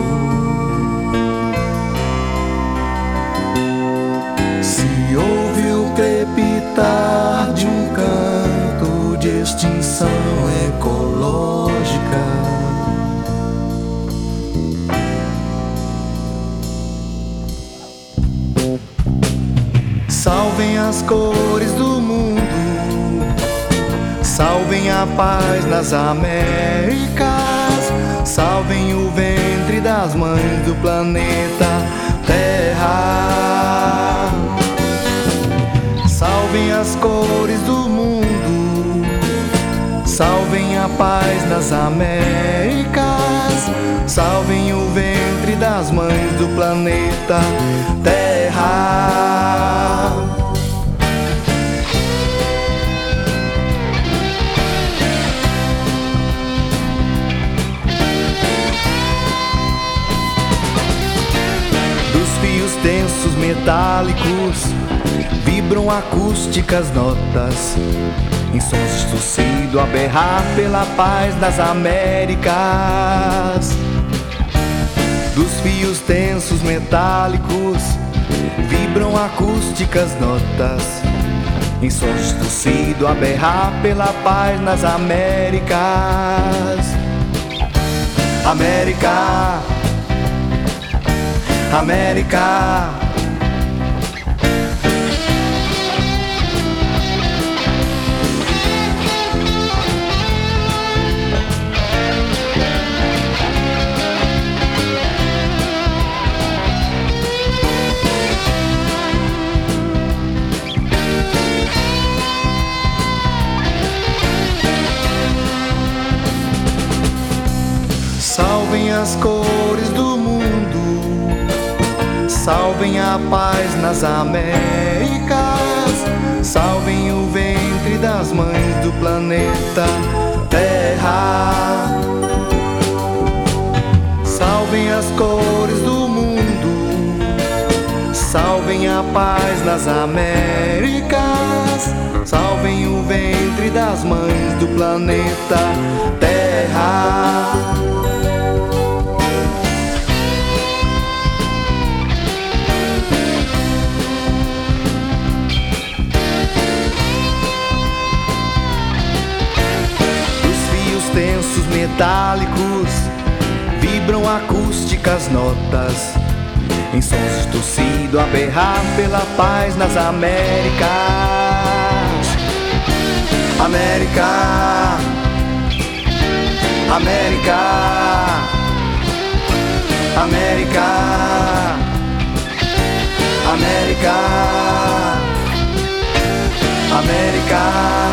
Se ouve o crepitar de um canto de extinção ecológica, salvem as cores do mundo, salvem a paz nas Américas, salvem o ventre das mães do planeta Terra. Salvem as cores do mundo, salvem a paz nas Américas, salvem o ventre das mães do planeta Terra. Dos fios densos metálicos vibram acústicas notas, em sons de suicido a berrar pela paz das Américas. Dos fios densos metálicos vibram acústicas notas, em sons de suicido a berrar pela paz nas Américas. América, América. Salvem as cores do mundo, salvem a paz nas Américas, salvem o ventre das mães do planeta Terra. Salvem as cores do mundo, salvem a paz nas Américas, salvem o ventre das mães do planeta Terra. Densos metálicos vibram acústicas notas, em sons de tossido a berrar pela paz nas Américas. América, América, América, América, América.